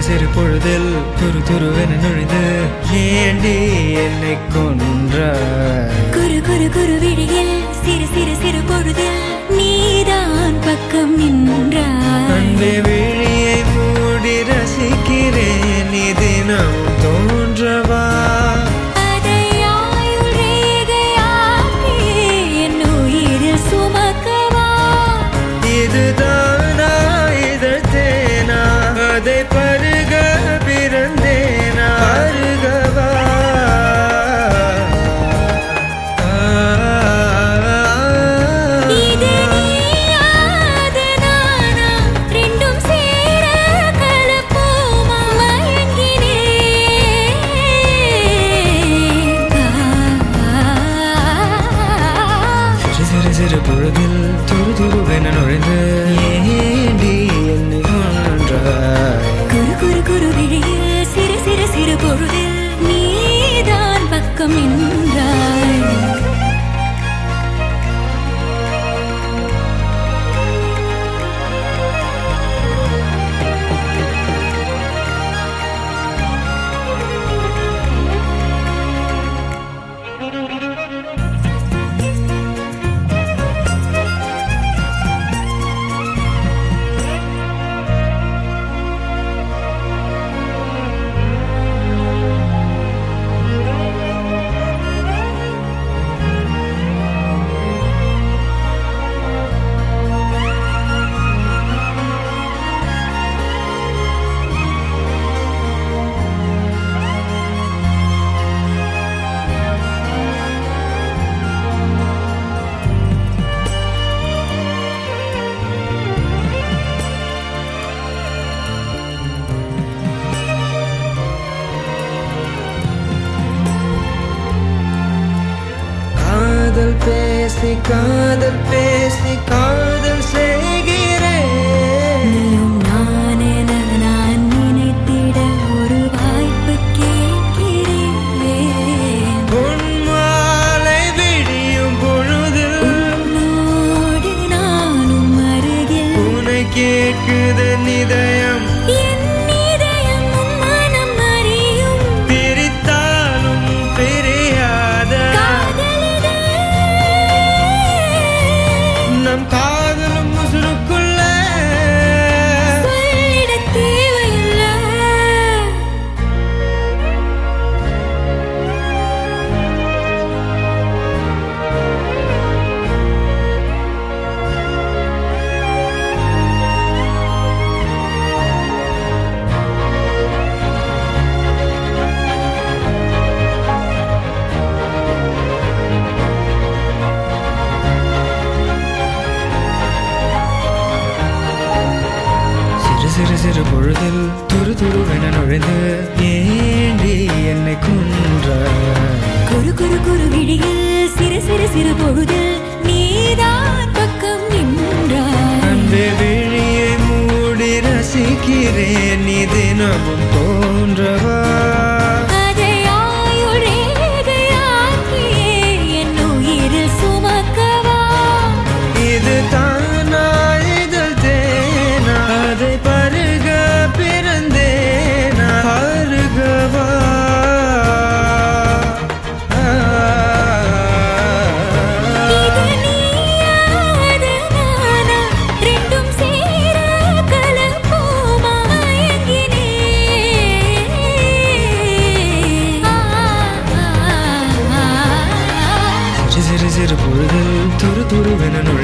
சிறு பொழுதில் துரு துருவென நுழைந்து ஏண்டி என்னை கொன்றாய்? குரு குரு குரு விழியில் சிறு சிறு சிறு பொழுதில் நீதான் பக்கம் நின்றாய். அன்பே விழியை மூடி ரசிக்கிறேன், நீ தினம் தோன்றவா? அதை ஆயுள் ரேகையாக்கி என் உயிரில் சுமக்கவா? இதுதானா இதழ் தேனா, அதை பருக பிறந்தேனா? அருகவா? இது நீயா அது நானா, ரெண்டும் சேர கலப்போமா? மயங்கினேன். சிறு சிறு சிறு பொழுதில் துரு துருவென நுழைந்து ஏண்டி என்னை கொன்றாய்? குரு குரு குரு விழியில் சிறு சிறு சிறு பொழுதில் நீதான் பக்கம் நின்றாய். காதல் பேசி காதல் செய்கிறேன். நீயும் நான் என நான் நினைத்திட ஒரு வாய்ப்பு கேட்கிறேன். பொன்மாலை விடியும் பொழுதில் உன்னோடு நானும் அருகில் உன்னை கேட்குது நிதயம். என் இதயம் உன் மனம் அறியும் பிரித்தாலும் பிரியாத காதலிது. நம் காதலும் முசுருக்குள்ள சொல்லிட தேவையில்லை. சிறு சிறு சிறு பொழுதில் துரு துருவென நுழைந்து ஏண்டி என்னை கொன்றாய்? குரு குரு குரு விழியில் சிறு சிறு சிறு பொழுதில் நீதான் பக்கம் நின்றாய். அன்பே விழியை மூடி ரசிக்கிறேன், நீ தினமும் தோன்றவா? அதை ஆயுள் ரேகையாக்கி என் உயிரில் சுமக்கவா? இது தானா இதழ் தேனா, அதை பருக பிறந்தேனா? அருகவா? இது நீயா அது நானா, ரெண்டும் சேர கலப்போமா? மயங்கினேன். சிறு சிறு சிறு பொழுதில் துரு துருவென